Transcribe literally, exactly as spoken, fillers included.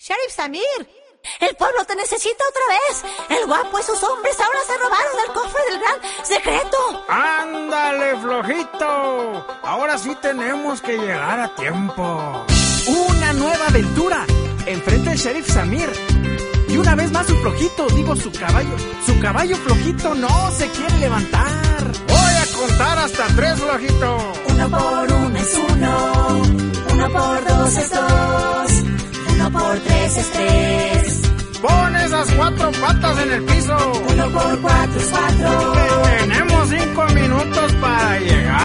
Sheriff Samir, el pueblo te necesita otra vez. El guapo y sus hombres ahora se robaron el cofre del gran secreto. ¡Ándale, flojito! Ahora sí tenemos que llegar a tiempo. Una nueva aventura. Enfrenta el Sheriff Samir. Y una vez más su flojito, digo su caballo. Su caballo flojito no se quiere levantar. Voy a contar hasta tres, flojito. Uno por uno es uno. Uno por dos es dos. Uno por tres es tres. Pon esas cuatro patas en el piso. Uno por cuatro es cuatro. Tenemos cinco minutos para llegar.